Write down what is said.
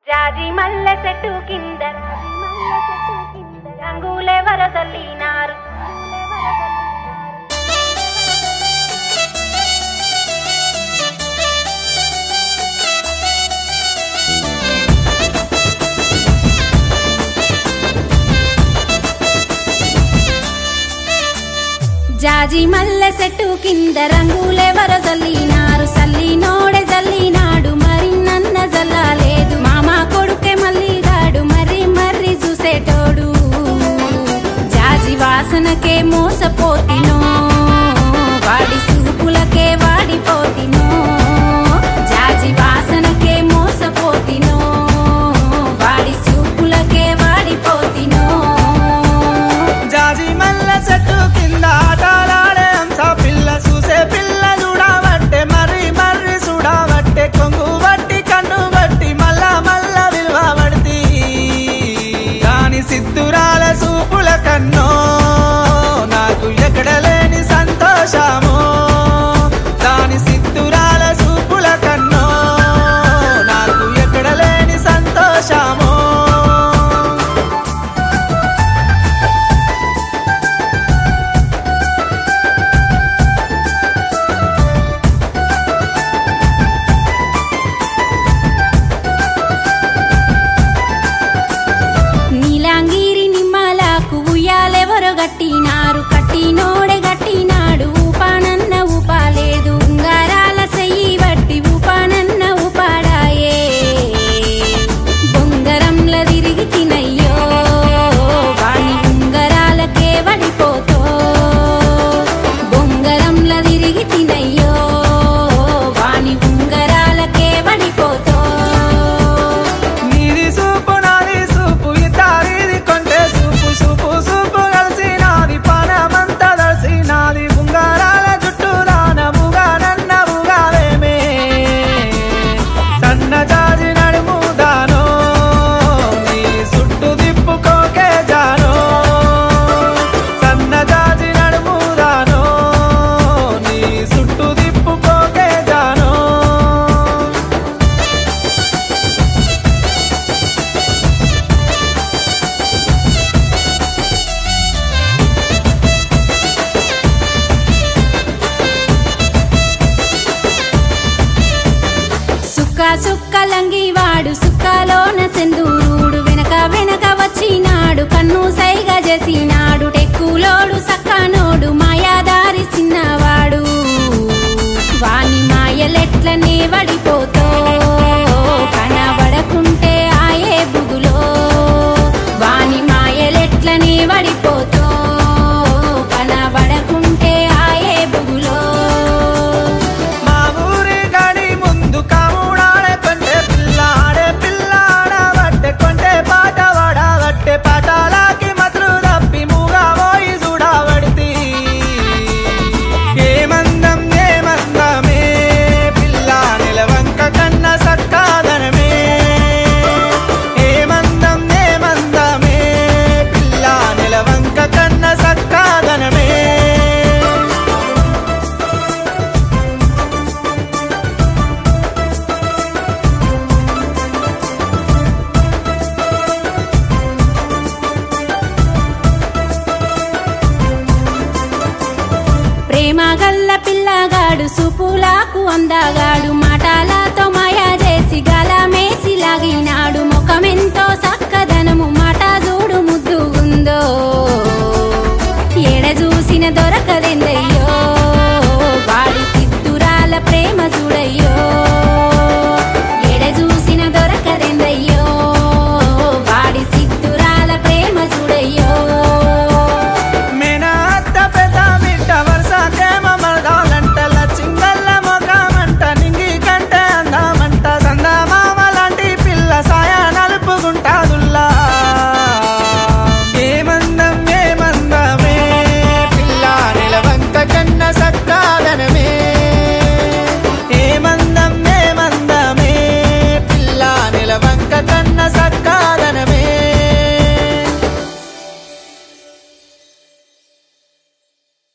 జాజి మల్లె చెట్టు కింద రంగులే వరసల్లినారు. జాజి మల్లె చెట్టు కింద రంగులే వరసల్లినారు. సల్లినోడే జల్లినాడు మరి నన్న జల్లాలేదు. మామ కొడుకే మల్లిగాడు మర్రి మర్రి చూసేటోడు. జాజి వాసనకే మోసపోతినో వాడి సూపులకే వాడిపోతినో. జాజి వాసనకే మోసపోతినో వాడి సూపులకే వాడిపోతినో. జాజి మల్లె చెట్టు కింద ఆటలాడే హంస పిల్ల చూసే పిల్ల చూడబట్టే మర్రి మర్రి చూడబట్టే కొంగు బట్టి కన్ను బట్టి మల్ల మల్ల విలువ పడితి. దాని సిద్ధురాల సూపుల కన్నో నాకు ఎక్కడ లేని సంతోషమో. దాని సిద్ధురాల సూపుల కన్నో నాకు ఎక్కడ లేని సంతోషమో. నీలాంగిరి నిమ్మలకు ఉయ్యాలెవరో గట్టినారు. కట్టినోడే గట్టినాడు ఊపానన్న ఊపాలేదు. ఉంగారాల సెయ్యి బట్టి ఊపానన్న ఊపాడాయే. బొంగరంల తిరిగి తినయ్యో వాణి ఉంగరాలకే వడిపోతో. బొంగరంల తిరిగి తినయ్యో వాణి ఉంగరాలకే వడిపోతో. నీది సూపు నాది సూపు ఇతారిది కొంటే సూపు సూపు సూపు కలిసి నాది పానమంతా దర్శి నాది. ఉంగరాల జుట్టు దానముగా నన్నముగావేమే సన్న జాజి నడుము దానో నీ సుట్టు దిప్పుకోకే జానో. సన్న జాజి నడుము దానో నీ సుట్టు దిప్పుకోకే జానో. సుక్క సుక్క లంగివాడు సుక్కలోన సెందూరుడు. వెనక వెనక వచ్చినాడు కన్ను సైగా చేసినాడు. టెక్కులోడు సక్కనోడు మాయాదారి చిన్నవాడు. వాని మాయలెట్లనే వడిపోతో కనబడకుంటే ఆయే బుగులో. వాని మాయలెట్లనే వడిపోతో కనబడకుంటే ఆయే బుగులో. మా ఊరి గడి ముందు కాముడాడే కొంటే పిల్లాడే పిల్లాడబట్టే కొంటే పాట వాడబట్టే పాటలాకి మతులు తప్పి మూగా పోయి చూడబడితి. ఏమందమే పిల్ల నిలవంక కన్న సక్కాదనమే. ఏమందమే పిల్ల నిలవంక కన్న సక్కాదనమే. ప్రేమ గల్ల పిల్లగాడు సూపులాకు అందగాడు.